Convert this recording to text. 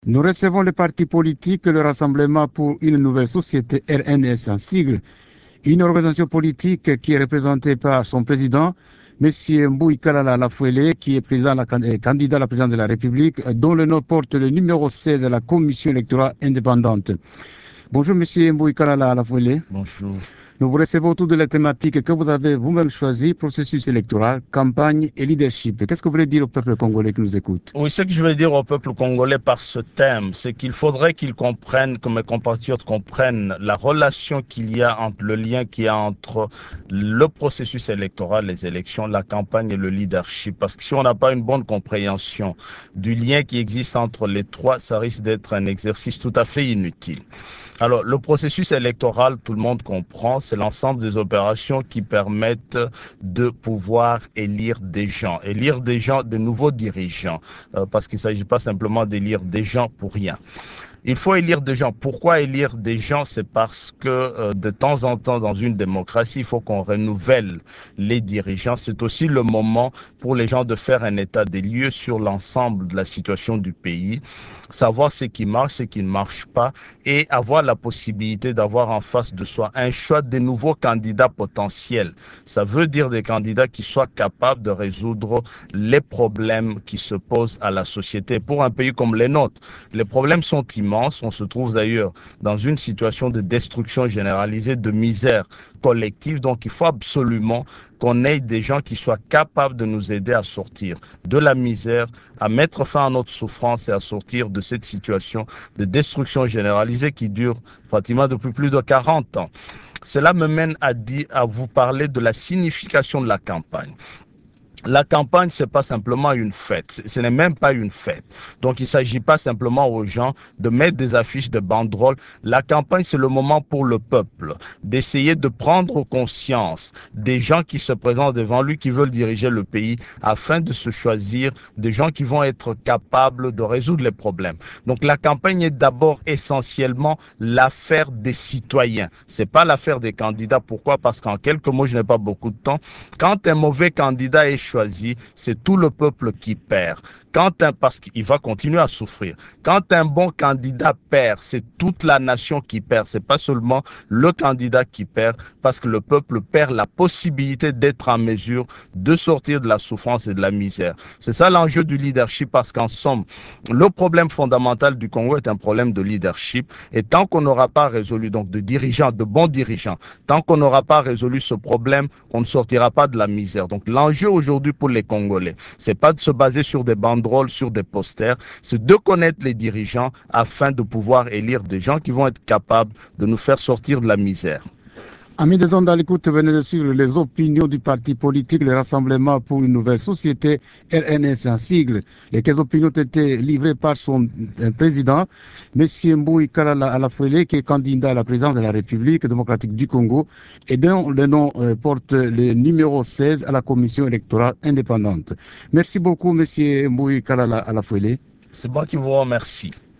Nous recevons le parti politique, le Rassemblement pour une nouvelle société, RNS en sigle, une organisation politique qui est représentée par son président, M. Mbouy Kalala Lafouélé, qui est candidat à la présidence de la République, dont le nom porte le numéro 16 à la Commission électorale indépendante. Bonjour, M. Mbouy Kalala Lafouélé. Bonjour. Nous vous recevons autour de la thématique que vous avez vous-même choisie, processus électoral, campagne et leadership. Qu'est-ce que vous voulez dire au peuple congolais qui nous écoute? Oui, ce que je veux dire au peuple congolais par ce thème, c'est qu'il faudrait qu'ils comprennent, que mes compatriotes comprennent la relation qu'il y a entre le lien qu'il y a entre le processus électoral, les élections, la campagne et le leadership. Parce que si on n'a pas une bonne compréhension du lien qui existe entre les trois, ça risque d'être un exercice tout à fait inutile. Alors, le processus électoral, tout le monde comprend, c'est l'ensemble des opérations qui permettent de pouvoir élire des gens, de nouveaux dirigeants, parce qu'il ne s'agit pas simplement d'élire des gens pour rien. Il faut élire des gens. Pourquoi élire des gens? C'est parce que de temps en temps, dans une démocratie, il faut qu'on renouvelle les dirigeants. C'est aussi le moment pour les gens de faire un état des lieux sur l'ensemble de la situation du pays, savoir ce qui marche, ce qui ne marche pas, et avoir la possibilité d'avoir en face de soi un choix de nouveaux candidats potentiels. Ça veut dire des candidats qui soient capables de résoudre les problèmes qui se posent à la société. Pour un pays comme le nôtre, les problèmes sont immenses. On se trouve d'ailleurs dans une situation de destruction généralisée, de misère collective. Donc il faut absolument qu'on ait des gens qui soient capables de nous aider à sortir de la misère, à mettre fin à notre souffrance et à sortir de cette situation de destruction généralisée qui dure pratiquement depuis plus de 40 ans. Cela me mène à vous parler de la signification de la campagne. La campagne, c'est pas simplement une fête. Ce n'est même pas une fête. Donc, il s'agit pas simplement aux gens de mettre des affiches de banderoles. La campagne, c'est le moment pour le peuple d'essayer de prendre conscience des gens qui se présentent devant lui, qui veulent diriger le pays, afin de se choisir des gens qui vont être capables de résoudre les problèmes. Donc, la campagne est d'abord essentiellement l'affaire des citoyens. C'est pas l'affaire des candidats. Pourquoi? Parce qu'en quelques mots, je n'ai pas beaucoup de temps. Quand un mauvais candidat est choisi, c'est tout le peuple qui perd. Parce qu'il va continuer à souffrir. Quand un bon candidat perd, c'est toute la nation qui perd. C'est pas seulement le candidat qui perd, parce que le peuple perd la possibilité d'être en mesure de sortir de la souffrance et de la misère. C'est ça l'enjeu du leadership, parce qu'en somme, le problème fondamental du Congo est un problème de leadership. Et tant qu'on n'aura pas résolu, donc de dirigeants, de bons dirigeants, tant qu'on n'aura pas résolu ce problème, on ne sortira pas de la misère. Donc l'enjeu aujourd'hui pour les Congolais, c'est pas de se baser sur des banderoles, sur des posters, c'est de connaître les dirigeants afin de pouvoir élire des gens qui vont être capables de nous faire sortir de la misère. Amis des ondes à l'écoute, venez de suivre les opinions du parti politique, le Rassemblement pour une nouvelle société, RNS en sigle. Lesquelles opinions ont été livrées par son président, M. Mbouy Kalala Lafouélé, qui est candidat à la présidence de la République démocratique du Congo, et dont le nom porte le numéro 16 à la Commission électorale indépendante. Merci beaucoup, M. Mbouy Kalala Lafouélé. C'est moi qui vous remercie.